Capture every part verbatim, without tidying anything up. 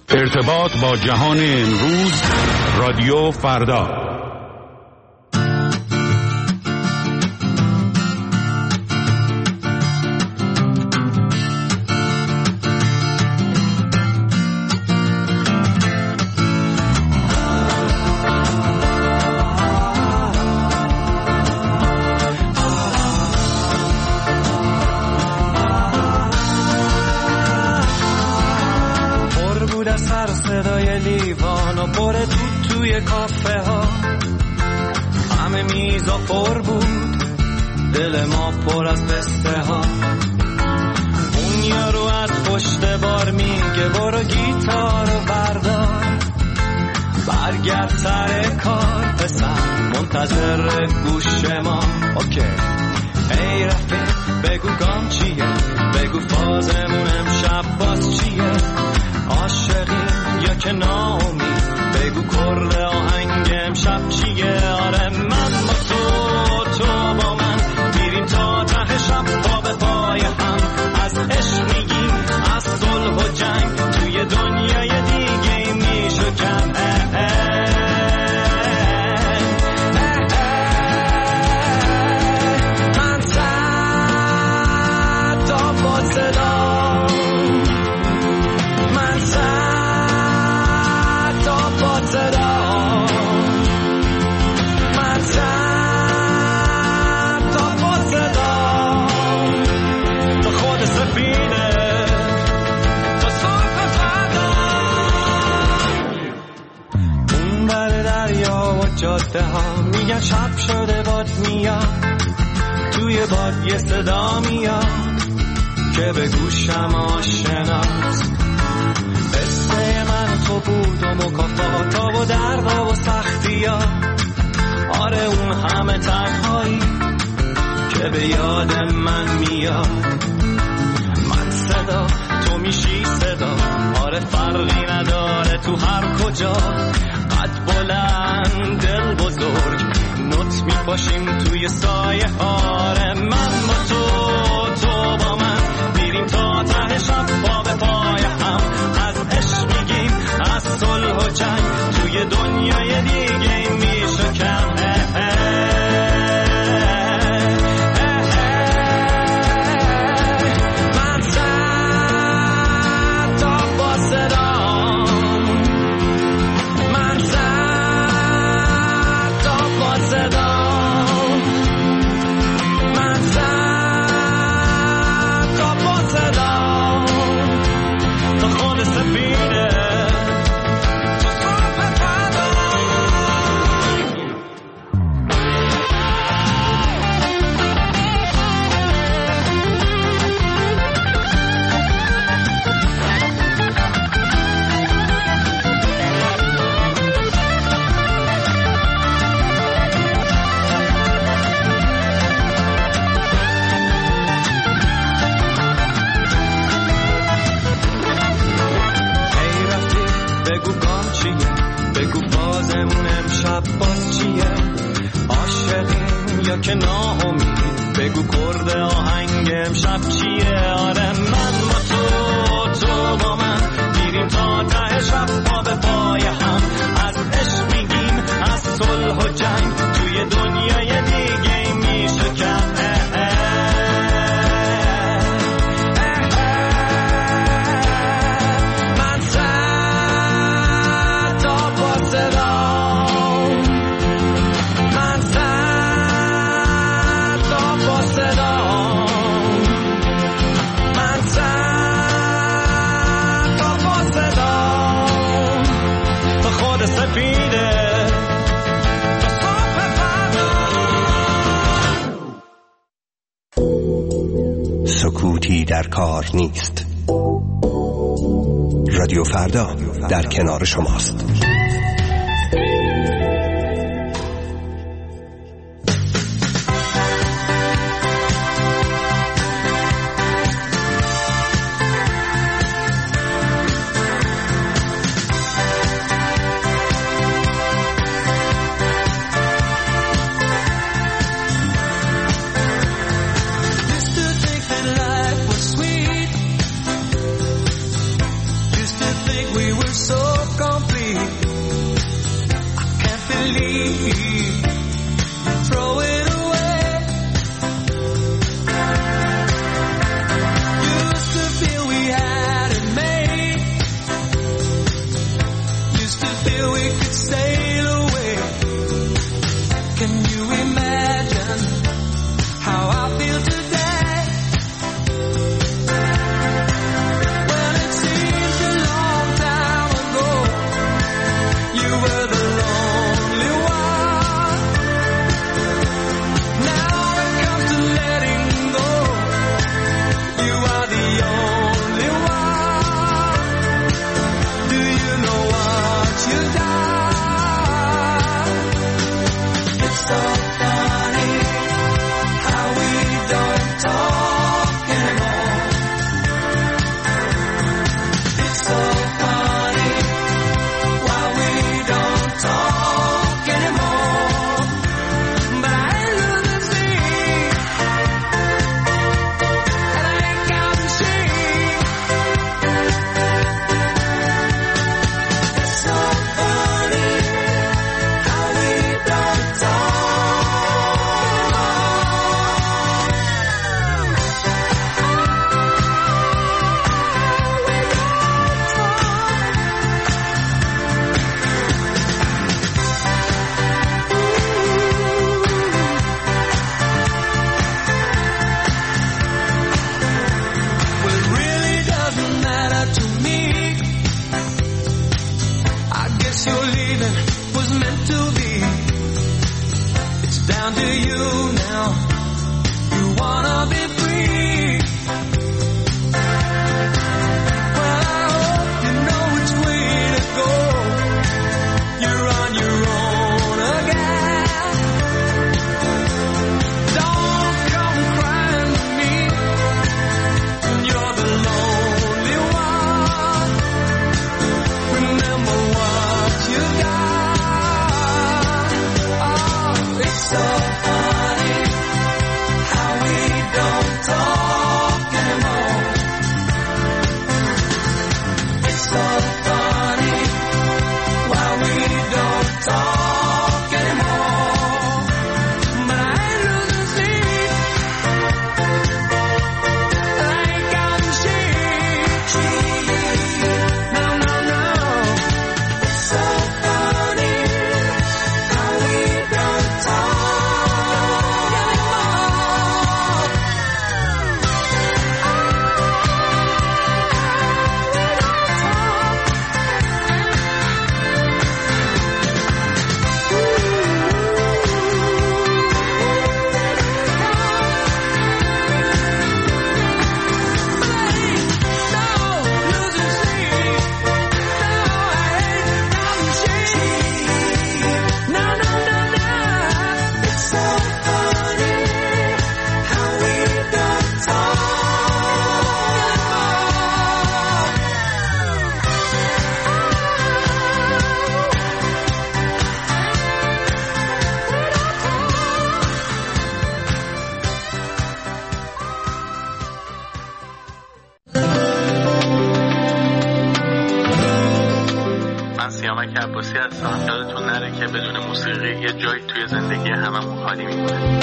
ارتباط با جهان امروز، رادیو فردا. کافه ها همه میزا پر بود، دل ما پر از پسته ها. اون یارو از پشت بار میگه برو گیتارو بردار، برگرد سر کار پسر منتظر گوش ما. اوکی ای رفیق بگو گام چیه، بگو فازمون امشب باز چیه، عاشقی یا که ناامید، بگو کرد آهنگ امشب چیه. آره من با تو، تو با من میریم تا ته شب پا به پای هم، از عشق میگیم از صلح و جنگ، توی دنیای دیگه میشو کم. من صد تا با صدا، من صد تا با صدا، من صد تا با صدا، تو خود سفینه تو صبح فردا. اون بر دریا و جاده ها میگن شب شده باد میاد، توی باد یه صدا میاد که به گوشم آشناست. قصه من تو بود و مکافاتا و دردا و سختی ها، آره اون همه تنهایی که به یاد من میاد. من صدا تو میشی صدا، آره فرقی نداره تو هر کجا، قد بلند دل بزرگ نوت میپاشیم توی سایه. آره من با تو، تو با من میریم تا ته شب پا به پای هم، از عشق میگیم از صلح و جنگ، توی دنیای دیگه میشه کم. من صد تا با صدا، من صد تا با صدا، من صد تا با صدا، تو خود سفینه تو صبح فردا. ای رفیق بگو گام چیه، بگو بازمون امشب باز چیه، عاشقیم یا که ناامید، بگو کرد آهنگ امشب چیه. آره من با تو، تو با من میریم تا ته شب پا به پای هم، از عشق میگیم از صلح و جنگ، توی دنیای دیگه میشه کم. من صد تا با صدا، من صد تا با صدا، من صد تا با صدا، تو خود سفیده تو صبح فردا. سکوتی در کار نیست. رادیو فردا در کنار شماست. Used to think that life was sweet, used to think think we were so complete. I can't believe, throw it away. Used to feel we had it made. Used to feel we could sail away. Can you imagine how I feel today? Well, it seems a long time ago you were the lonely one. Now it comes to letting go, you are the only one. Do you know what you've done? It's so funny how we don't talk anymore. It's so funny why we don't talk anymore. But I lose sleep and I ain't counting sheep. It's so funny how we don't talk. Well, it really doesn't matter to me. I guess your leaving was meant to be. It's down to you now. You wanna be free. Well, I hope you know which way to go. You're on your own again. Don't come crying to me. You're the lonely one. Remember what you got. Oh, it's so funny how we don't talk anymore. It's so funny why we don't talk anymore. But I ain't losing sleep. I ain't counting sheep. No, no, no. It's so funny how we don't talk anymore. من سیامک عباسی هستم. یادتون نره که بدون موسیقی یه جایی توی زندگی هممون خالی میمونه.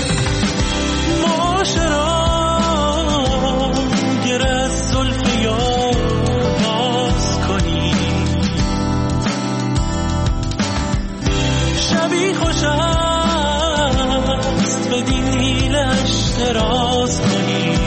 معاشران گر از زلف یار باز کنی، شبی خوش است بدین حیلش دراز کنی.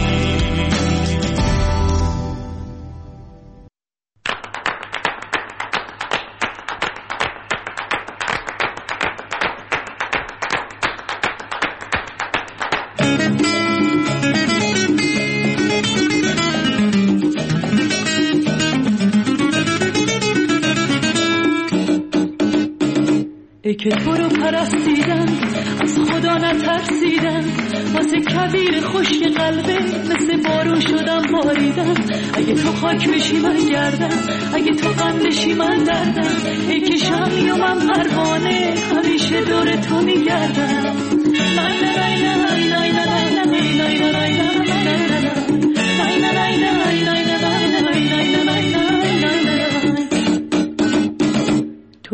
ای که تو رو پرستیدم از خدا نترسیدم، واسه کبیر خشک قلبه مثل بارون شدم باریدم. اگه تو خاک بشی من گردم، اگه تو غم بشی من دردم. ای که شمی و من پروانه همیشه دور تو میگردم.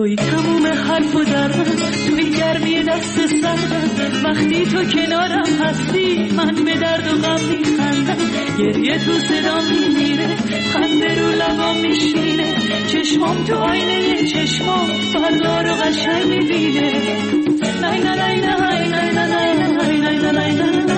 توی تموم حرف و درمم، توی گرمی دست سردم. وقتی تو کنارم هستی من به درد و غم میخندم. گریه تو صدا میمیره، خنده رو لبام میشینه. چشمام تو آینه چشمام فردا رو قشنگ میبینه. نای نای نای نای نای نای نای نای نای نای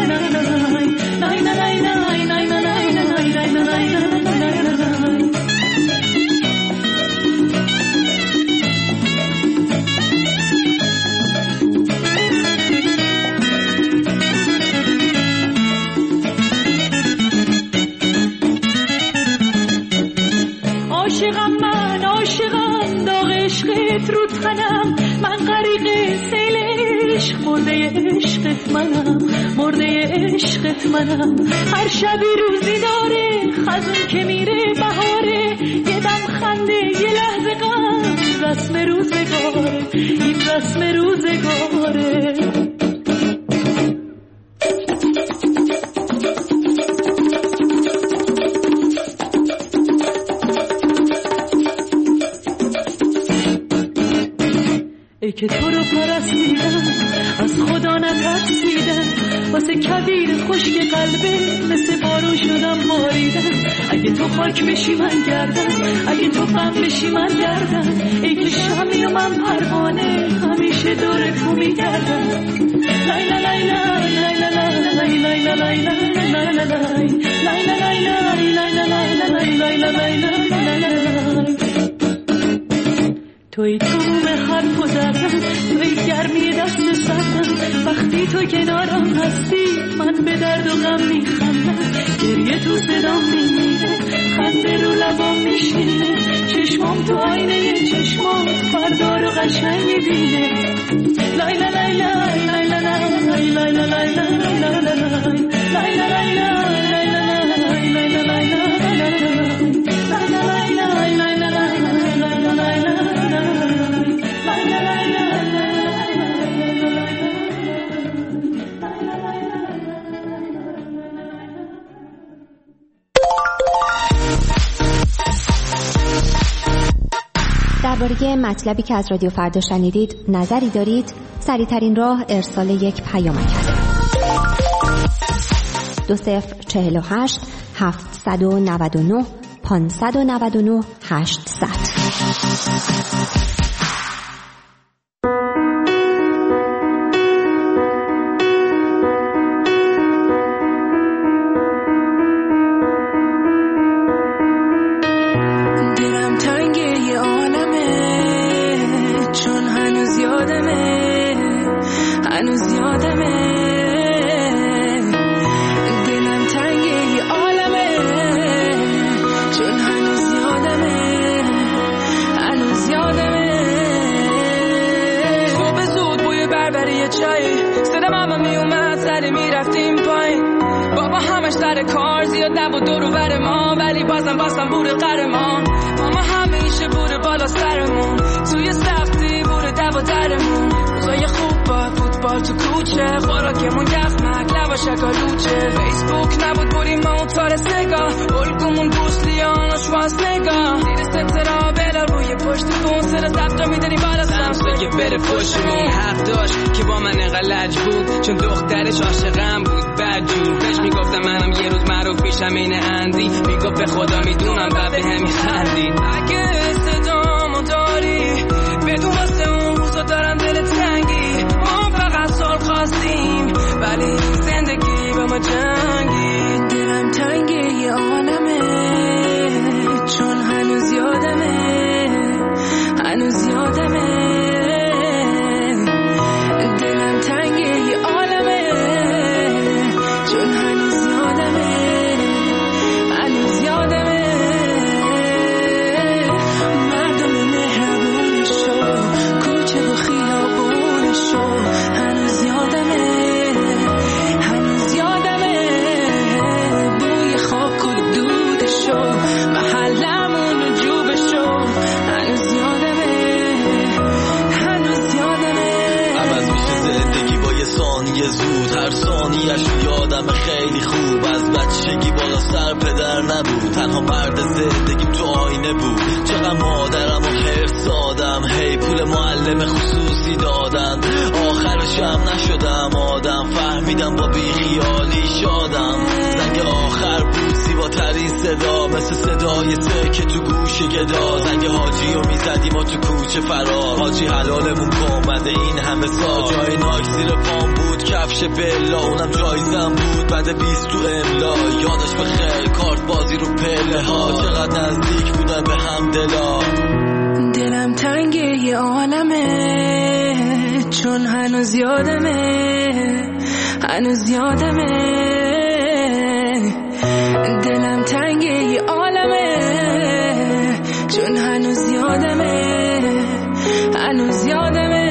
عاشقم من، عاشقم داغ عشقت رو تنم. من غریق سیل عشق، مرده عشقت منم، مرده عشقت منم. هر شبی روزی داره، خزون که میره بهاره. یه دم خنده یه لحظه غم، رسم روزگاره، این رسم روزگاره. ای که تو رو پرستیدم، از خدا نترسیدم. واسه کبیر خشک قلبه مثل بارون شدم باریدم. اگه تو خاک بشی من گردم، اگه تو غم بشی من گردم. ای که شمی و من پروانه، همیشه دور تو میگردم. لای لای لای لای لای لای لای لای لای لای لای لای لای لای لای. توی تموم حرف و زدم، توی گرمی دست سردم. وقتی تو کنارم هستی من به درد و غم میخندم. گریه تو صدام میمیره، خنده رو لبام میشینه. چشمام تو آینه چشمام فردا رو قشنگ میبینه. لای لای لای لای لای لای لای لای لای لای لای درباره مطلبی که از رادیو فردا شنیدید نظری دارید؟ سریع‌ترین راه ارسال یک پیامک است. دو صفر چهل و هشت هفتصد و نود و نه پانصد و نود و نه هشتصد. چون دخترش عاشقم بود بدجور بهش میگفتم منم یه روز معروف میشم این اندی. میگفت به خدا میدونم بعد به هم میخندید. اگه صدامو داری بدون واسه اون روزا دارم دل تنگی. ما فقط صلح خواستیم ولی زندگی با ما جنگی. دلم تنگه یه عالمه چون هنوز یادمه هنوز یادمه. چقدر مادرم و حرص دادم، هی پول معلم خصوصی دادن، آخرش هم نشدم آدم، فهمیدم با بیخیالی شادم. زنگ آخر بود زیباترین صدا، مثل صدای تکه تو گوش گدا. زنگ حاجی رو میزدیم و تو کوچه فرار، حاجی حلالمون کن بعد این همه سال. جای ناک زیر پام بود، کفش بلا اونم جایزم بود، بعد بیست تو املا. یادش بخیر کارت بازی رو پله ها، چقدر نزدیک بودن به هم دلا. دلم تنگه یه عالمه، چون هنوز یادمه، هنوز یادمه. دلم تنگه یه عالمه، چون هنوز یادمه، هنوز یادمه.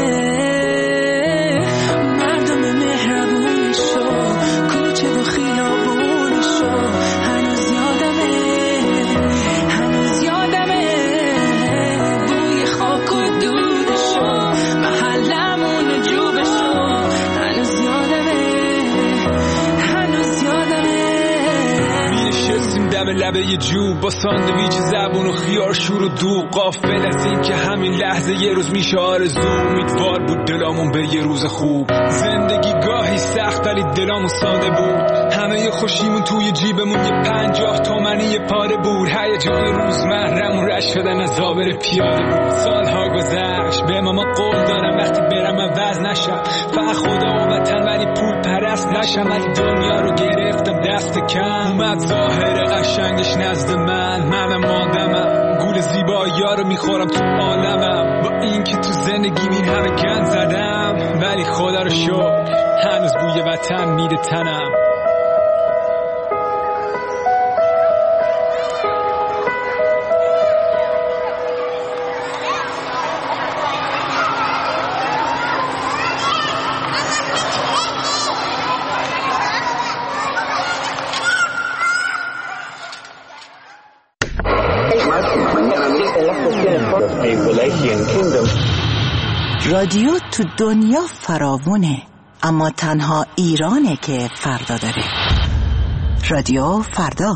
مردم مهربونشو، کوچه و خیابونشو، هنوز یادمه، هنوز یادمه. بوی خاک و دودشو، محلمون و جوبشو، هنوز یادمه، هنوز یادمه. نشستیم دم لبه یه جوب با ساندویچ زبون و خیار شور و دو، غافل از این که همین لحظه یه روز میشه آرزو. امیدوار بود دلامون به یه روز خوب، زندگی گاهی سخت ولی دلامون ساده بود. همه خوشیمون توی جیبمون یه پنجاه تومنی یه پاره بود. هیجان روزمره‌مون رشت شدن از آبر پیاده بود. سالها گذشت به ماما قول دارم وقتی برم عوض نشم، فقط خدا و وطن ولی پول پرست نشم. ولی دنیا رو گرفتم دست کم، اومد ظاهر قشنگش نزد من، منم آدمم، گول زیبایی‌ها رو میخورم تو عالمم. با این که تو زندگی این همه گند زدم، ولی خدا رو شکر هنوز بوی وطن میده تنم. رادیو تو دنیا فراوونه، اما تنها ایرانه که فردا داره. رادیو فردا.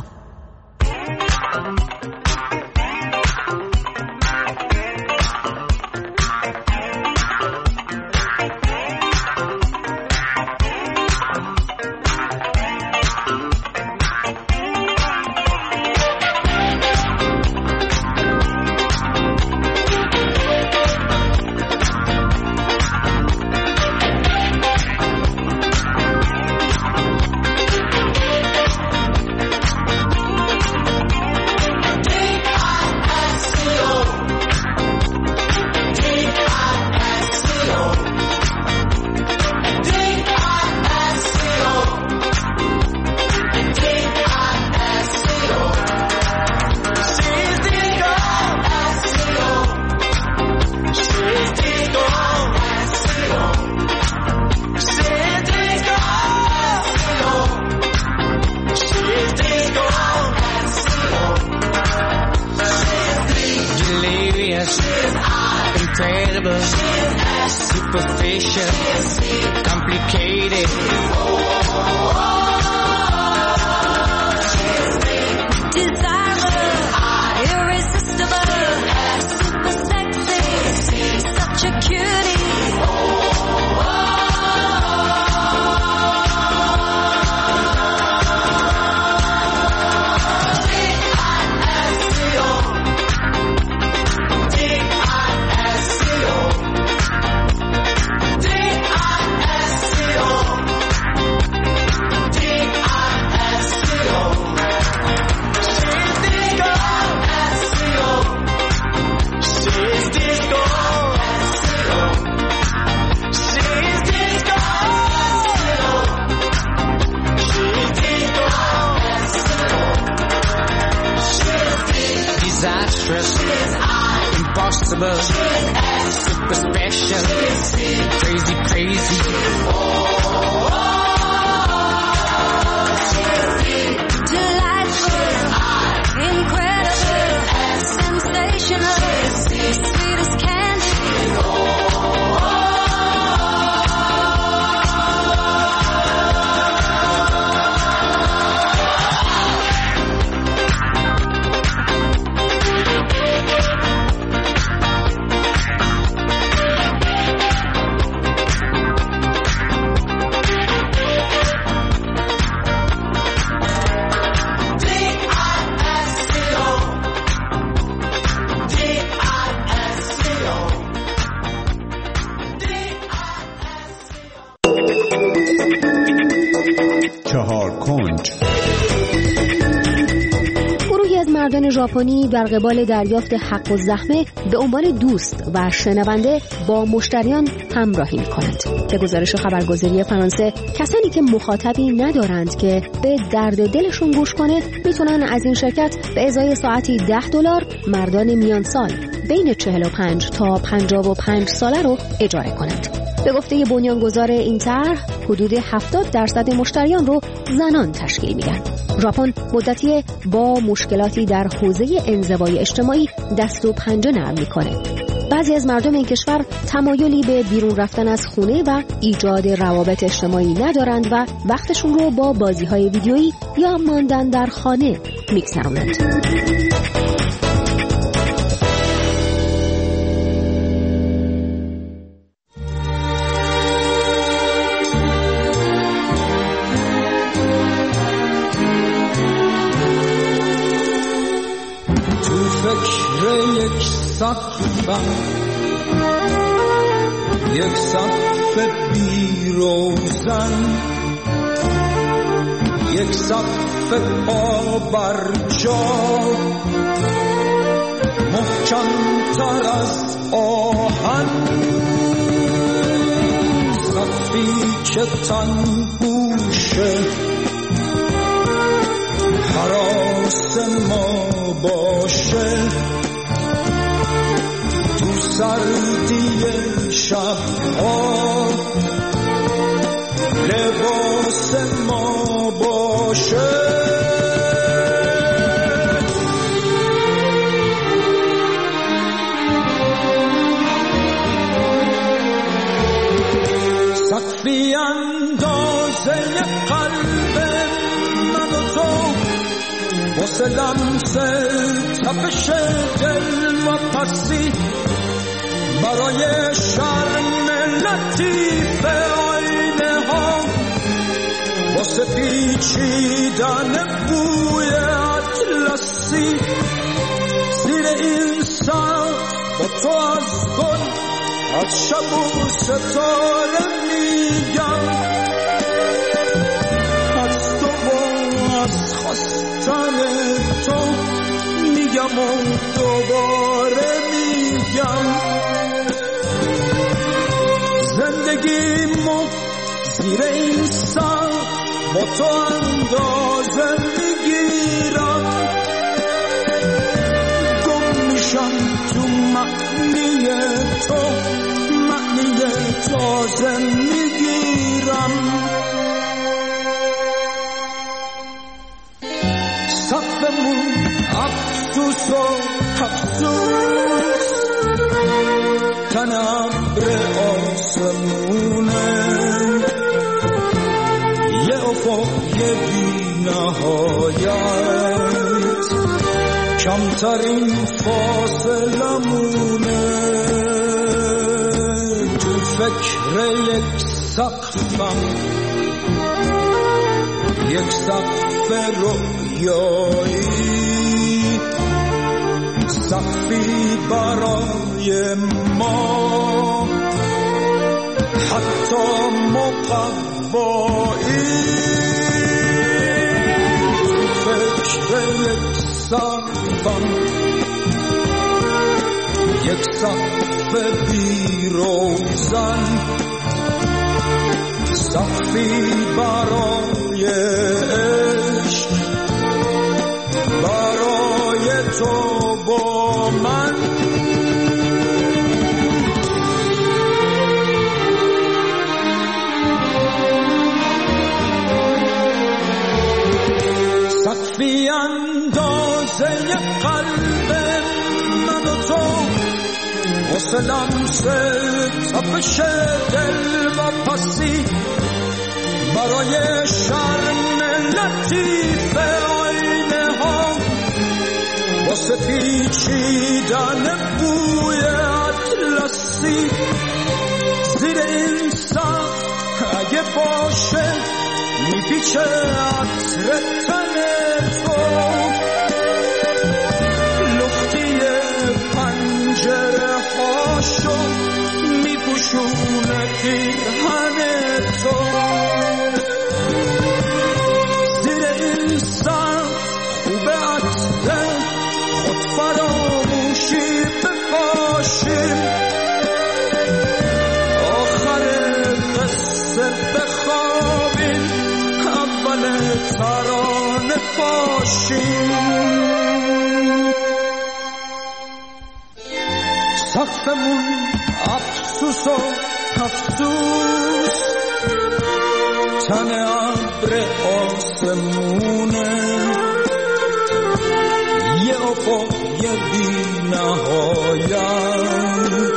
زن ژاپنی در قبال دریافت حق الزحمه به عنوان دوست و شنونده با مشتریان همراهی می‌کنند. به گزارش خبرگزاری فرانسه، کسانی که مخاطبی ندارند که به درد دلشون گوش کنه میتونن از این شرکت به ازای ساعتی ده دلار مردان میان سال بین چهل و پنج تا پنجاه و پنج ساله رو اجاره کنند. به گفته بنیانگذار این طرح، حدود هفتاد درصد مشتریان رو زنان تشکیل میدن. ژاپن مدتی با مشکلاتی در حوزه انزوای اجتماعی دست و پنجه نرم میکنه. بعضی از مردم این کشور تمایلی به بیرون رفتن از خونه و ایجاد روابط اجتماعی ندارند و وقتشون رو با بازی‌های ویدیویی یا ماندن در خانه میگذرونند. یک سقف بی روزن، یک سقف پا بر جا، محکم تر از آهن، سقفی که تنگوشه حراس ما باشه، سردی شبها لباس ما باشه. سقفی اندازه قلب من و تو، واسه لمس تپش دل و پسی، برای شرم لطیف آینه ها، واسه پیچیدن بوی اطلسی، زیر این سقف با تو از گل، از شب و ستاره میگم، از تو و از خواستن تو میگم و دوباره میگم. زندگیمو زیر این سقف با تو اندازه میگیرم، گم میشم تو معنی تو، معنی تازه میگیرم. سقفمون افسوس و افسوس، تن ابر آسمونه، یه افق یه بی نهایت، کمترین فاصله مونه. تو فکر یک سقفم، یک سقف رویایی، سقفی برای ما، حتی مقوایی. فکر یک سقفم، یک سقف بی روزن، سقفی برای عشق، برای تو با من. سقفی اندازه قلب من و تو، واسه لمس تپش دل و پسی، برای شرم لطیف آینه ها، واسه پیچیدن بوی اطلسی، زیر این سقف اگه باشه میپیچه عطر تن تو، لختی پنجره هاشو میپوشونه پیرهن تو. زیر این سقف خوبه عطر سقفمون افسوس و افسوس، تن ابر آسمونه، یه افق یه بی نهایت،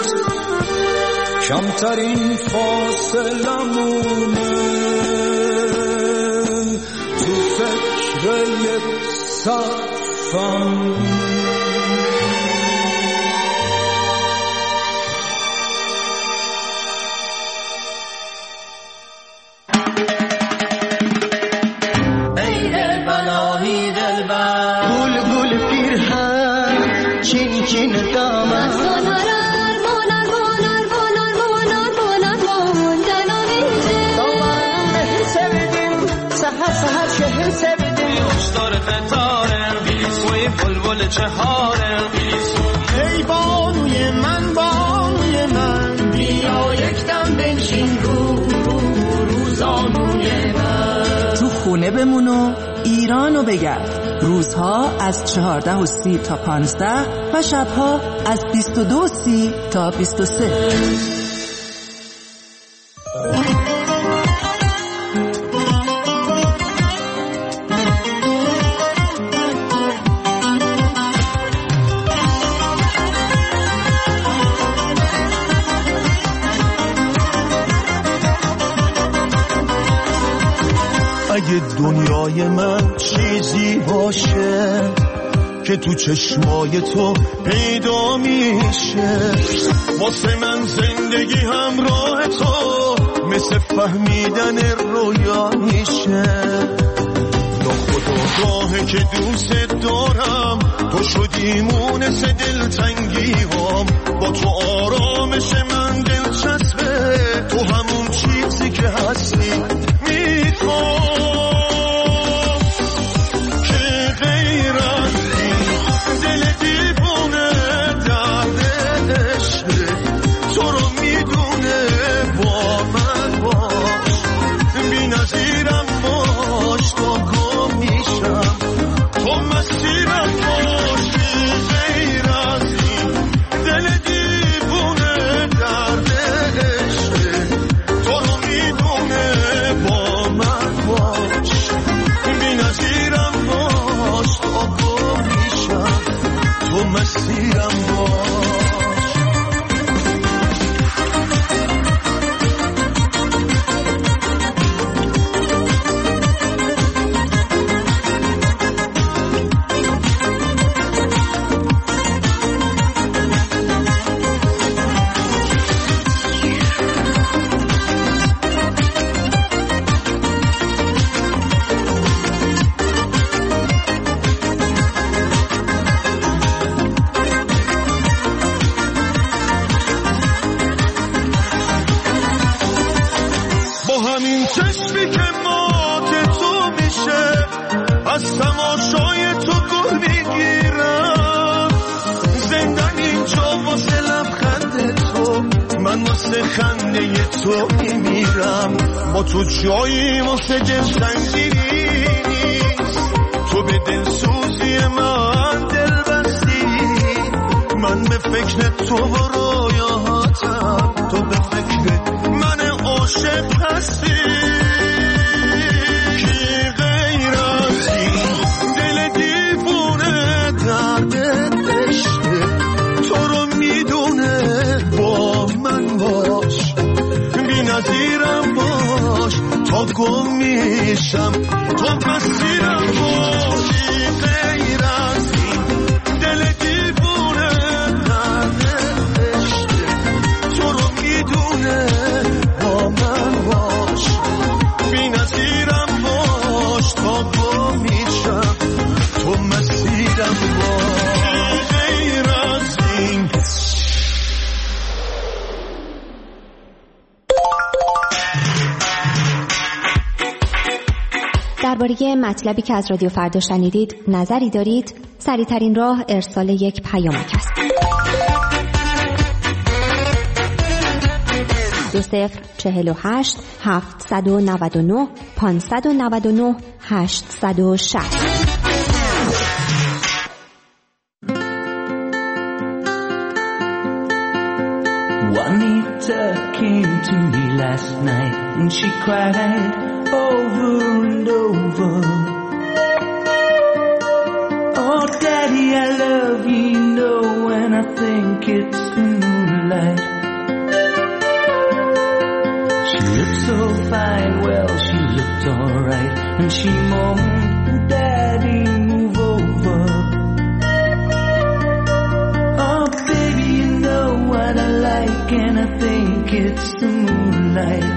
کمترین فاصلمونه، تو فکر یک سقفم. ای بانوی من بانوی من، بیا یک دم بنشین رو رو روزانوی من. تو خونه بمون و ایرانو بگرد. روزها از چهارده و سی تا پانزده و شبها از بیست و دو و سی تا بیست و سه. اگه دنیای من چیزی باشه که تو چشمای تو پیدا میشه، واسه من زندگی همراه تو مثل فهمیدن رویا میشه. یا خدا راهه که دوست دارم، تو شدی مونس دلتنگی هم، با تو آرامش من دلچسبه، تو همون چیزی که هستی میخوام. خنده تو میمیرم، با تو جایی واسه دلتنگی نیست، تو به دلسوزی من دل بستی، من به فکر تو و رویاهاتم، تو به فکر من عاشق هستی. کی غیر از این دل دیوونه درد عشقه، تو رو میدونه، با من باش، بی نظیرم باش، تا گم میشم تو مسیرم باشی. غیر از این دل دیوونه درد عشقه، تو رو میدونه، با من باش، بی نظیرم باش، تا گم میشم تو مسیرم باش. غیر از این درباره مطلبی که از رادیو فردا شنیدید نظری دارید؟ سریع‌ترین راه ارسال یک پیامک است. دو صفر چهل و هشت هفتصد و نود و نه پانصد و نود و نه هشتصد و شصت. Juanita came to me last night and she cried over and over. Oh, Daddy, I love you, you know, and I think it's the moonlight. She looked so fine, well, she looked alright, and she moaned, Daddy, move over. Oh, baby, you know what I like, and I think it's the moonlight.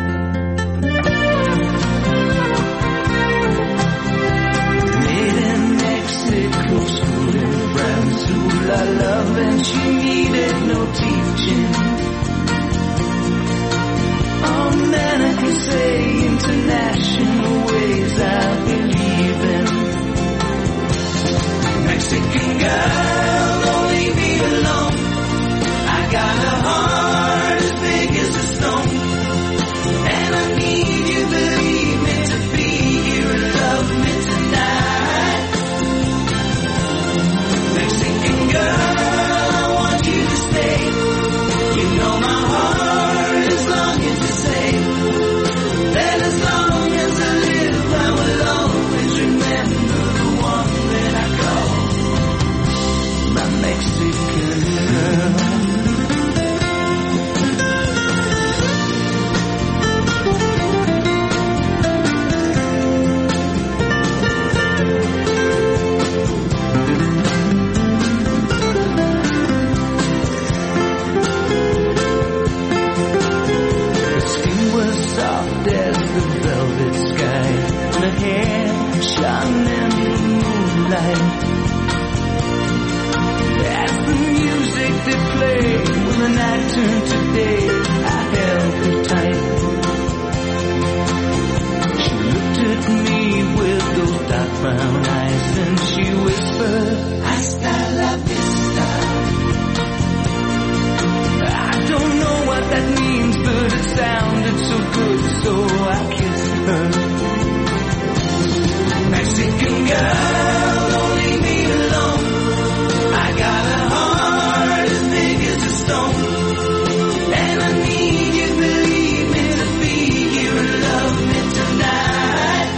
Made in Mexico, school in France, who I love, and she needed no teaching. Oh man, I can say international ways I believe in. Mexican girl, don't leave me alone. I got a heart as big as a stone, and I need you, believe me, to be here and love me tonight. Mexican girl, I want you to stay. You know my heart is longing to say that as long as I live, I will always remember the one that I call my Mexican girl. As the velvet sky, her hair shone in the moonlight. As the music that played when the night turned to day, I held her tight. She looked at me with those dark brown eyes, and she whispered, Hasta la vista. I don't know what that means, but it sounded so good, so I kissed her. Mexican girl, don't leave me alone. I got a heart as big as a stone, and I need you, believe me, to be here and love me tonight.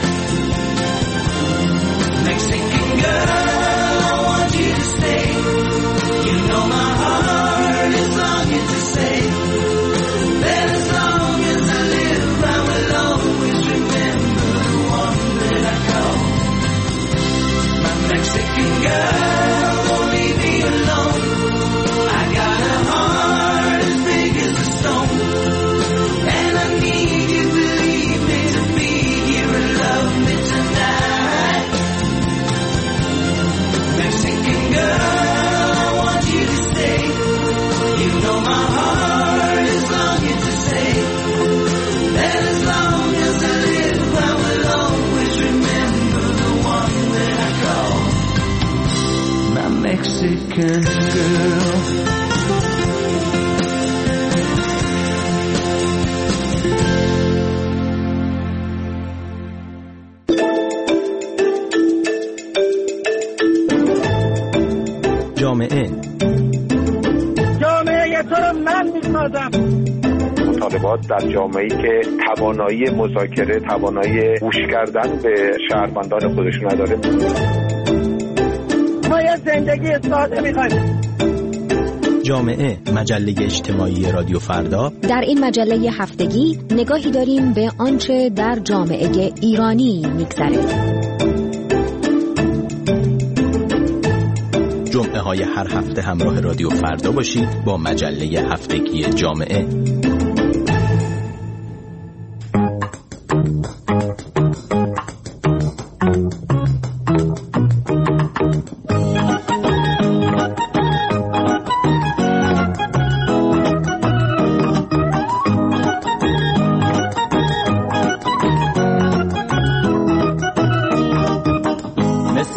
Mexican girl, I want you to stay. You know my heart is longing to say that as long as I live, I will always remember the one that I call my Mexican girl. Don't leave me alone. I got a heart as big as a stone, and I need you, believe me, to be here and love me tonight. Mexican girl, I want you to stay. You know my heart is longing to say that as long as I live, I will always remember the one that I call my Mexican girl. جامعه جامعه تو رو من میسازم. مطالبات در جامعه‌ای که توانایی مذاکره، توانایی گوش کردن به شهروندان خودشون نداره. ما یه زندگی ساده میخوایم. جامعه، مجله اجتماعی رادیو فردا. در این مجله هفتگی نگاهی داریم به آنچه در جامعه ایرانی میگذره. جمعه های هر هفته همراه رادیو فردا باشید با مجله هفتگی جامعه.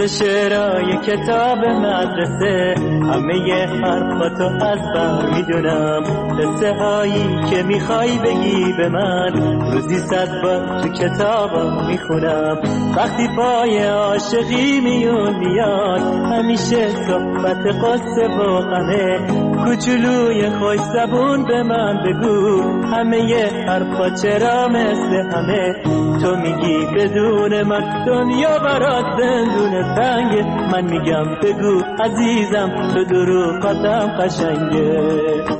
مثل شعرهای کتاب مدرسه همه حرفاتو از بر میدونم، قصه هایی که میخوای بگی به من روزی صد بار تو کتابم میخونم. وقتی پای عاشقی میون میاد همیشه صحبت قصه و غمه، کوچولوی خوش زبون به من بگو همه حرفا چرا مثل همه. تو میگی بدون من دنیا برات زندون تنگه، من میگم بگو عزیزم تو دروغاتم قشنگه.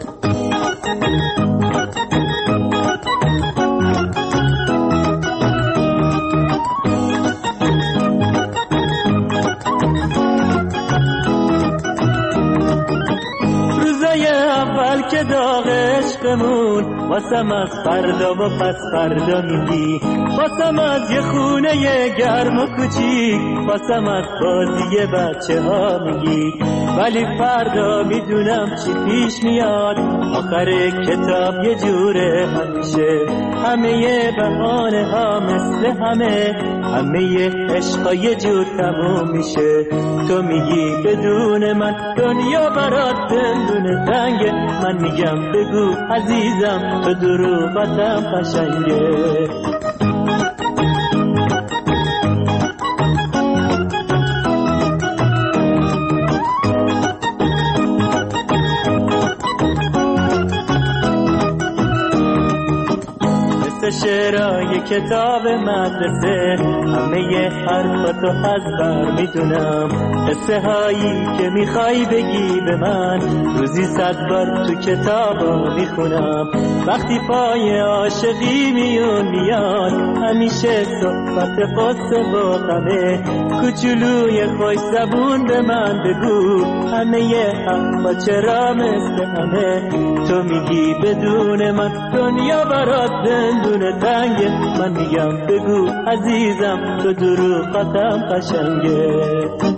که داغ عشقمون واسم از فردا و پس فردا میگی، واسم از یه خونه گرم و کوچیک، واسم از بازی بچه ها میگی. ولی فردا میدونم چی پیش میاد، آخر کتاب یه جوره همیشه، همه بهانه ها مثل همه، همه عشقا یه جور تموم میشه. تو میگی بدون من دنیا برات زندون تنگه، من میگم بگو عزیزم تو دروغاتم قشنگه. شعرهای کتاب مدرسه همه حرفاتو از بر میدونم، قصه هایی که میخوای بگی به من روزی صد بار تو کتابا میخونم. وقتی پای عاشقی میون میاد همیشه صحبت قصه و غمه، کوچولوی خوش زبون به من بگو همه حرفا چرا مثل همه. تو میگی بدون من دنیا برات زندون تنگه، من میگم بگو عزیزم تو دروغاتم قشنگه.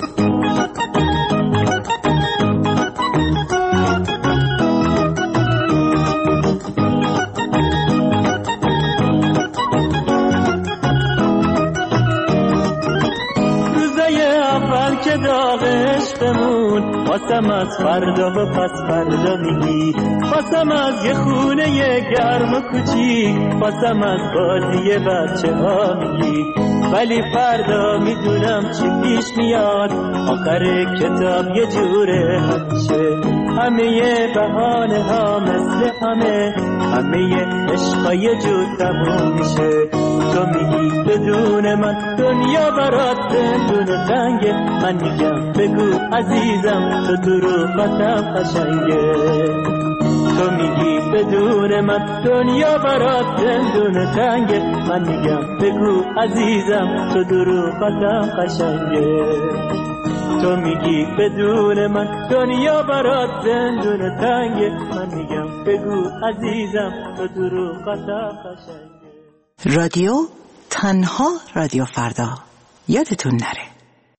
که داغ عشقمون واسم از فردا و پس فردا میگی، واسم از یه خونه گرم و کوچیک، واسم از بازی بچه ها میگی. ولی فردا میدونم چی پیش میاد، آخر کتاب یه جوره همیشه، همه بهانه ها مثل همه، همه عشقا یه جور تموم میشه. تو میگی بدون من دنیا برات زندون تنگه، من میگم بگو عزیزم تو دروغاتم قشنگه. تو میگی بدون من دنیا برات زندون تنگه، من میگم بگو عزیزم تو دروغاتم قشنگه. تو میگی بدون من دنیا برات زندون تنگه، من میگم بگو عزیزم تو دروغاتم قشنگه. رادیو تنها رادیو فردا، یادتون نره.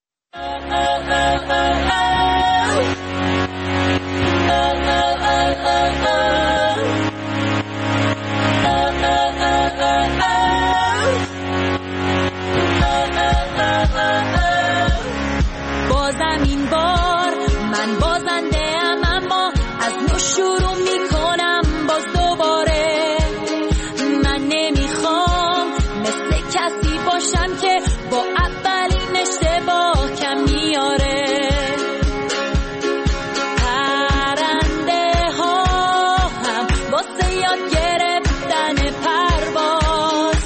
بازم این بار من بازنده ام، اما از نو شروع میکنم باز دوباره. من نمیخوام مثل کسی باشم که با اولین اشتباه کم میاره. پرنده ها هم واسه یاد گرفتن پرواز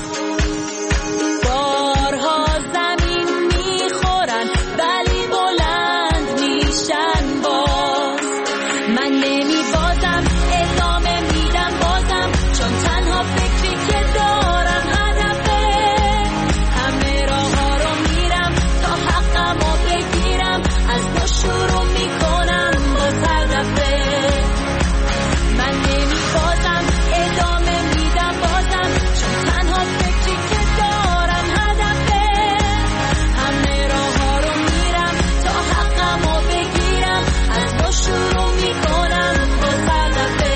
بارها زمین میخورن ولی بلند میشن باز. من نمیبازم ادامه میدم بازم، چون تنها فکری که دارم هدفه. همه راه ها رو میرم تا حقم رو بگیرم، از نو شروع میکنم باز هدفه. من نمیبازم ادامه میدم بازم، چون تنها فکری که دارم هدفه. همه راه ها رو میرم تا حقم رو بگیرم، از نو شروع میکنم باز هدفه.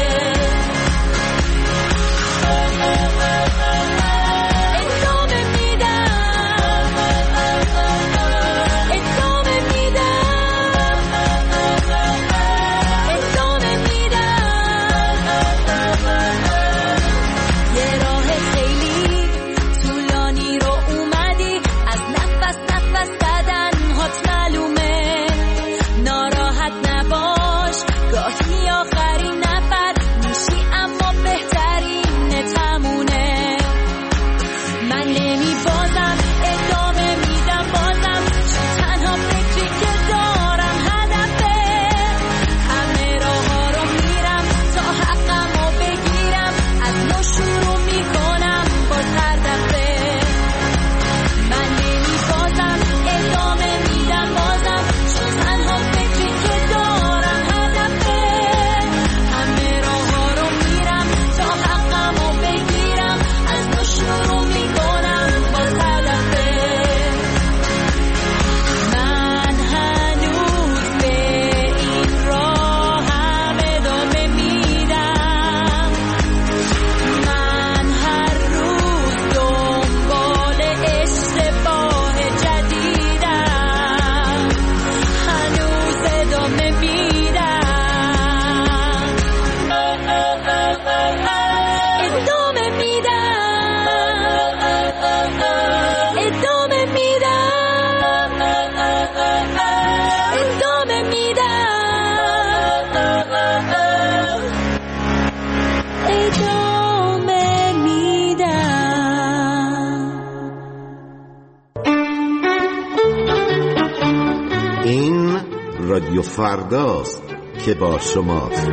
فرداست که با شماست.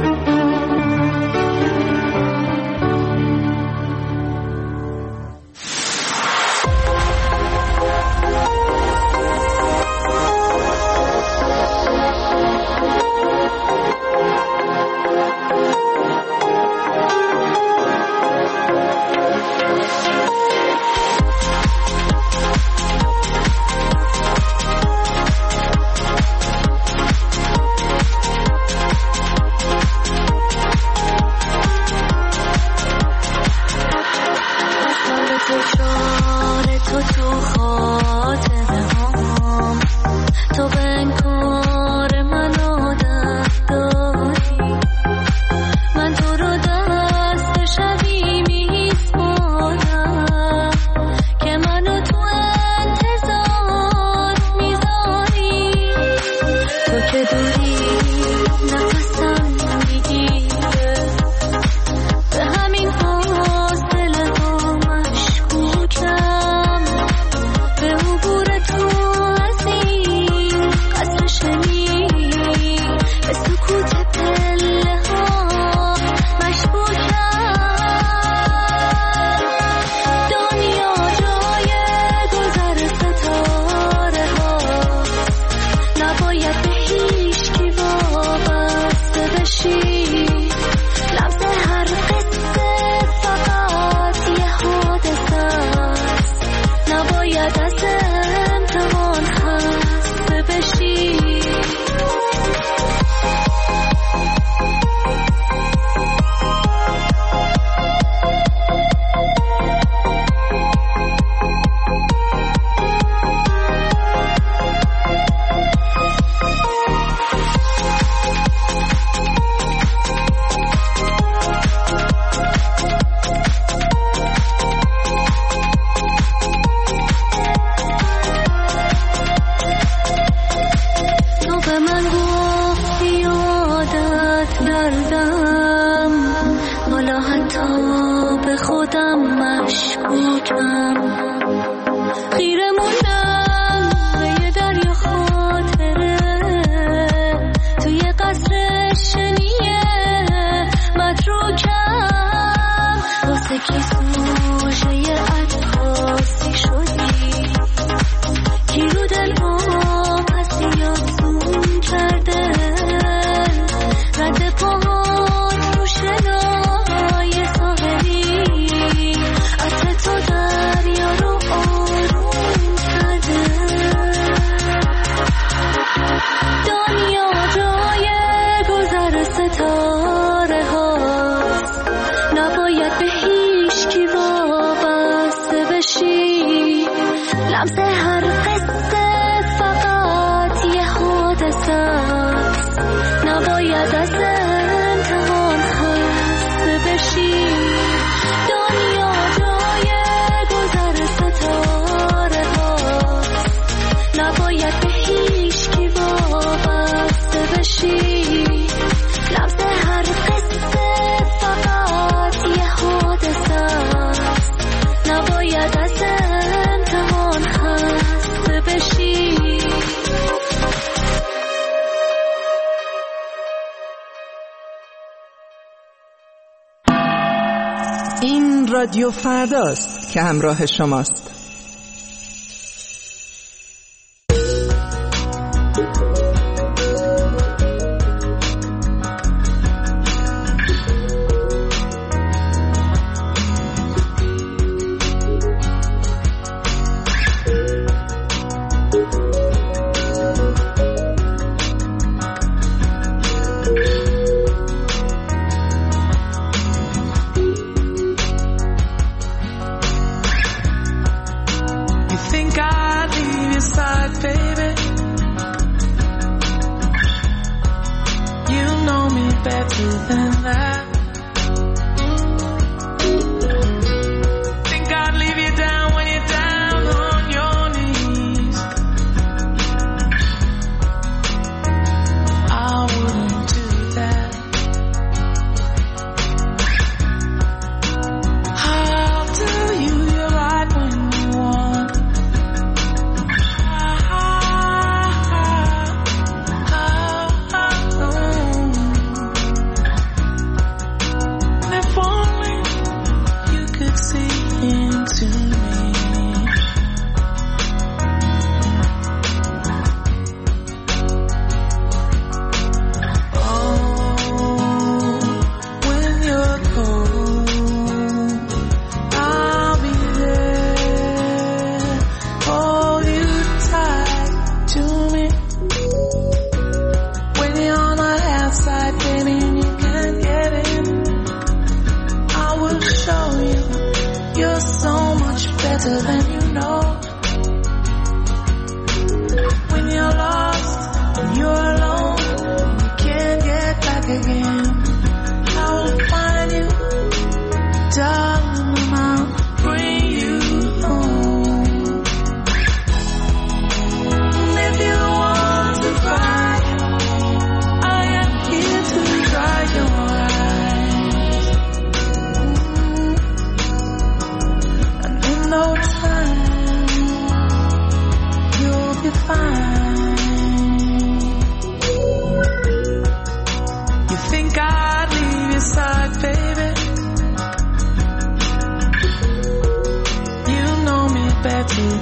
رادیو فرداست که همراه شماست.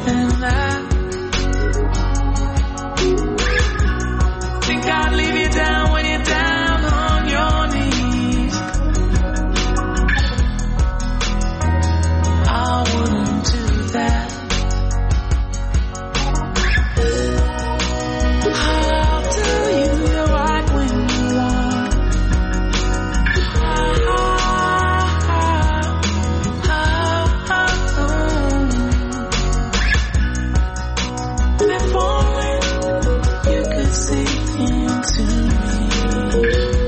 And I think I'd leave you down when you're down on your knees. I wouldn't do that. I'll tell you you're right when you are. If only you could see into me.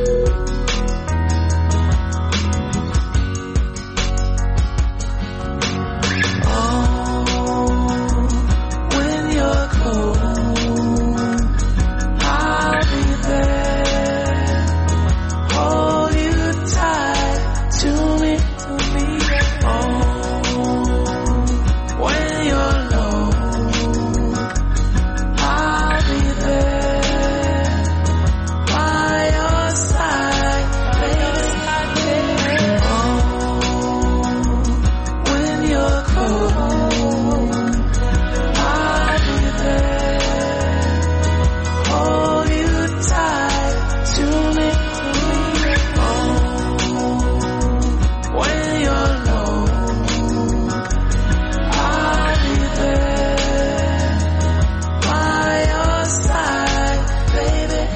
Oh, when you're cold, I'll be there. Hold you tight to me, to me. Oh, when you're low, I'll be there by your side, baby. Oh, when you're cold, I'll be there. Hold you tight to me, to me. Oh, when you're low, I'll be there by your side, baby.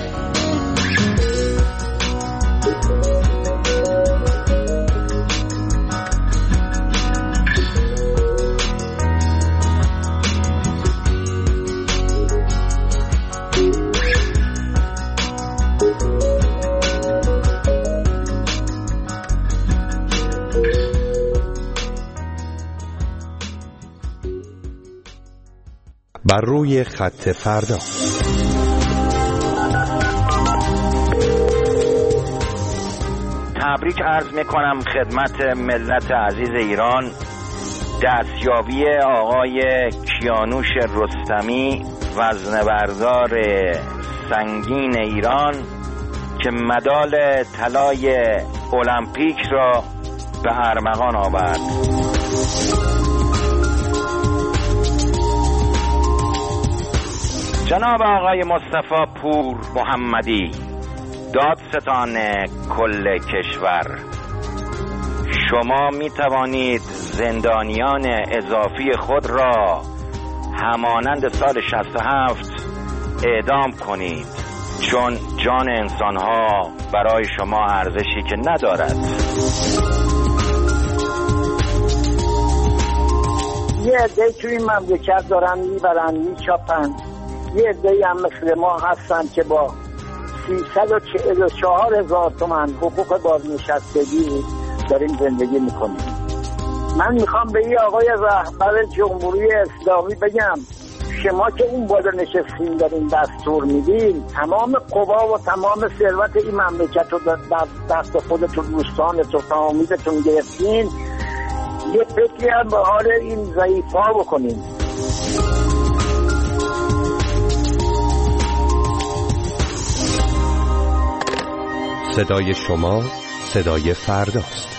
بر روی خط فردا. تبریک عرض میکنم خدمت ملت عزیز ایران دستیابی آقای کیانوش رستمی وزنه‌بردار سنگین ایران که مدال طلای المپیک را به ارمغان آورد. جناب آقای مصطفی پور محمدی دادستان کل کشور، شما می توانید زندانیان اضافی خود را همانند سال شصت و هفت اعدام کنید، چون جان انسانها برای شما ارزشی که ندارد. یه عده توی این مملکت دارن میبرن میچاپن، یه عده هم مثل ما هستن که با سیصد و چهل و چهار هزار تومن حقوق بازنشستگی داریم زندگی میکنیم. من میخوام به یه آقای رهبر جمهوری اسلامی بگم، شما که اون بالا نشستین دارین دستور میدین، تمام قوا و تمام ثروت این مملکت رو در دست خودتون، دوستانتون، فامیلتون گرفتین، یه فکری هم به حال این ضعیف‌ها بکنین. صدای شما صدای فرداست.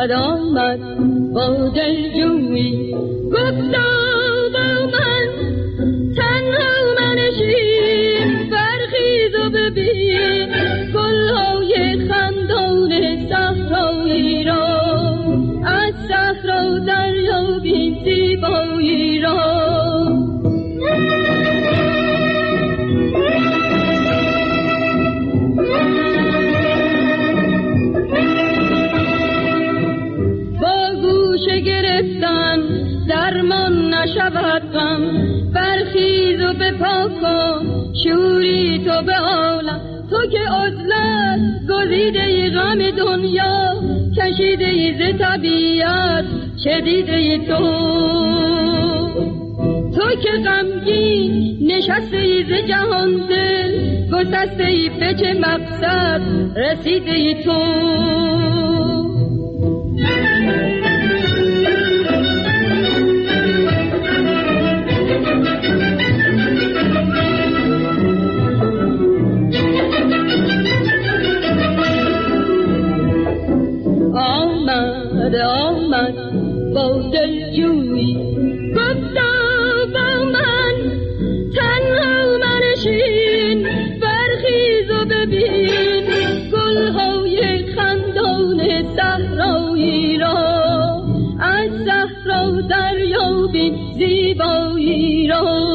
آمد آمد با دلجویی گفتا با من تنها منشین برخیز و ببین گلهای خندان صحرایی را از صحرا دریابی زیبایی را درمان نشود غم برخیز و بپا کن شوری تو به عالم تو که عزلت گزیده ای غم دنیا کشیده ای ز طبیعت شدیده ای تو تو که غمگین نشسته ای ز جهان دل گسسته ای به چه مقصد رسیده ای تو آمد آمد با دلجویی گفتا با من تنها منشین برخیز و ببین گلهای خندان صحرایی را از صحرا دریابی زیبایی را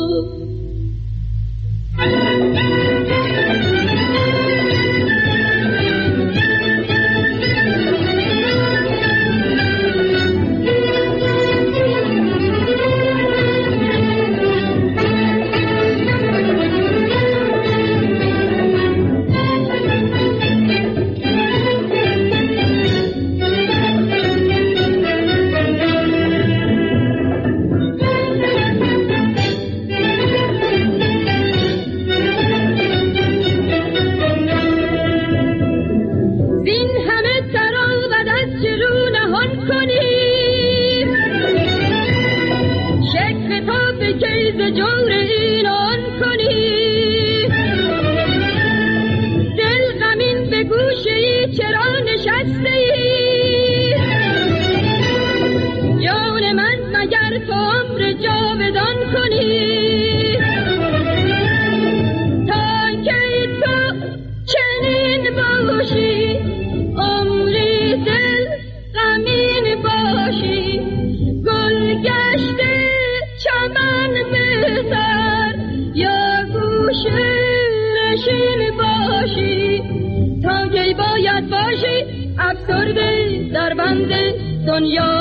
دنیا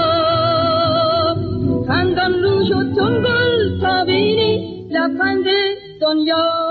خندان رو شد چون گل تا بینی لبخند دنیا